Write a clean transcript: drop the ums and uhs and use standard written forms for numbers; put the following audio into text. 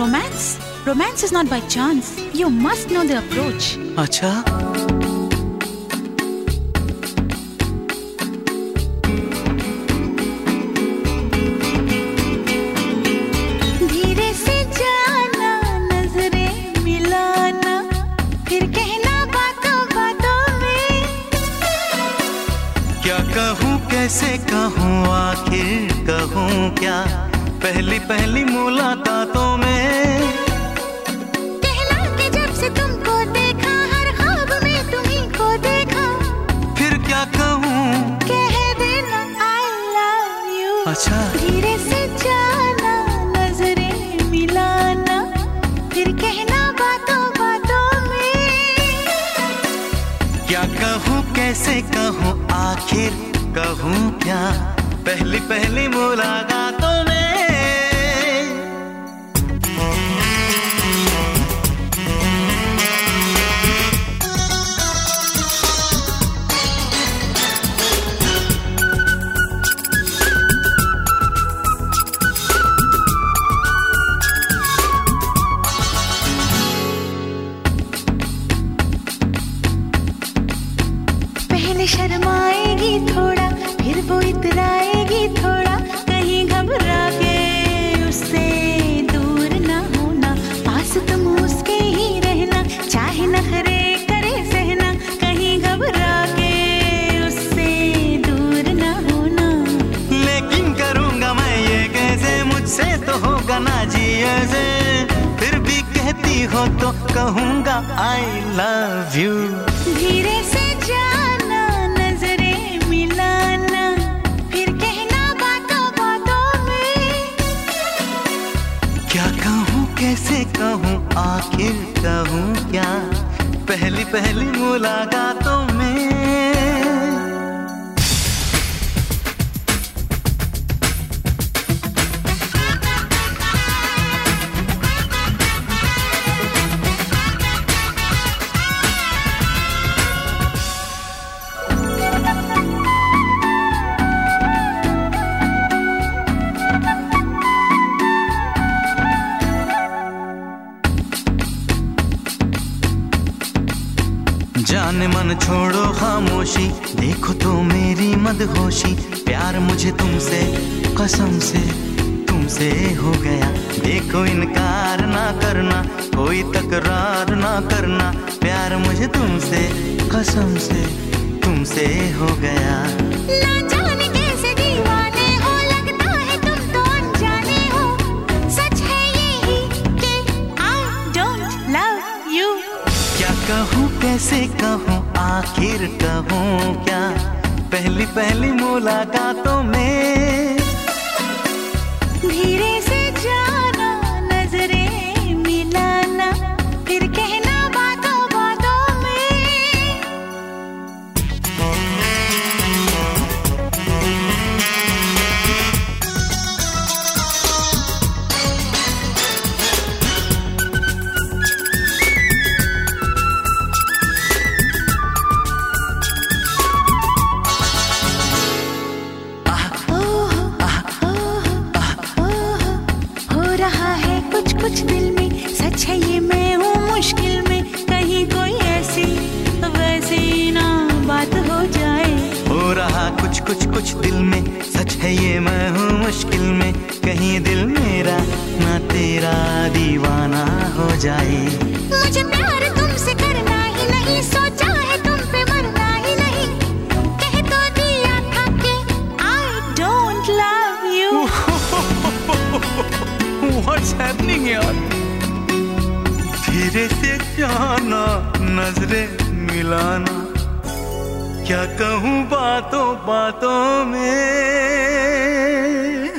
Romance is not by chance. You must know the approach. अच्छा, धीरे से जाना, नजरें मिलाना, फिर कहना बातों बातों में। क्या कहूँ कैसे कहूँ आखिर कहूँ क्या, पहली पहली मुलाकातों में। कहना कि जब से तुमको देखा, हर ख्वाब में तुम्ही को देखा। फिर क्या कहूँ, कह देना I love you। अच्छा, धीरे से जाना, नजरें मिलाना, फिर कहना बातों बातों में। क्या कहूँ कैसे कहूँ आखिर कहूँ क्या, पहली पहली मुलाकातों में। पहले शर्माएगी थोड़ा, फिर वो इतराएगी थोड़ा, कहीं घबरा के उससे दूर ना होना, पास तुम उसके ही रहना, चाहे नखरे करे सहना, कहीं घबरा के उससे दूर ना होना। लेकिन करूँगा मैं ये कैसे, मुझसे तो होगा ना जी ऐसे, फिर भी कहती हो तो कहूँगा I love you। धीरे से जाना, नजरें मिलाना, फिर कहना बातों बातों में। क्या कहूँ कैसे कहूँ आखिर कहूँ क्या, पहली पहली मुलाकातों में। जाने मन छोड़ो खामोशी, देखो तो मेरी मदहोशी, प्यार मुझे तुमसे कसम से तुमसे हो गया। देखो इनकार ना करना, कोई तकरार ना करना, प्यार मुझे तुमसे कसम से तुमसे हो गया। ना जाने कैसे दीवाने हो, लगता है तुम तो अनजाने हो, सच है यही कि I don't love you। क्या कहूँ कैसे कहूँ आखिर कहूँ क्या, पहली पहली मुलाकातों में। धीरे से जाना, नजरें मिलाना, फिर कहना बातों बातों में। हो रहा है कुछ कुछ दिल में, सच है ये मैं हूँ मुश्किल में, कहीं कोई ऐसी वैसी ना बात हो जाए। हो रहा कुछ कुछ कुछ दिल में, सच है ये मैं हूँ मुश्किल में, कहीं दिल मेरा ना तेरा दीवाना हो जाए। मुझे प्यार तुमसे करना ही नहीं, सोचा है तुम पे मरना ही नहीं, कह तो दिया था कि I don't love you। What's happening यार? धीरे से जाना, नजरें मिलाना, क्या कहूँ बातों बातों में।